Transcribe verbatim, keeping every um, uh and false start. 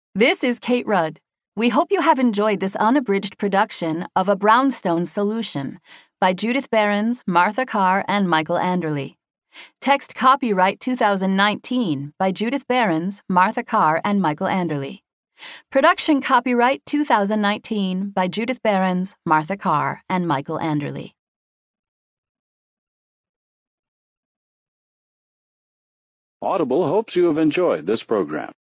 This is Kate Rudd. We hope you have enjoyed this unabridged production of A Brownstone Solution by Judith Behrens, Martha Carr, and Michael Anderle. Text copyright two thousand nineteen by Judith Behrens, Martha Carr, and Michael Anderle. Production copyright two thousand nineteen by Judith Behrens, Martha Carr, and Michael Anderle. Audible hopes you have enjoyed this program.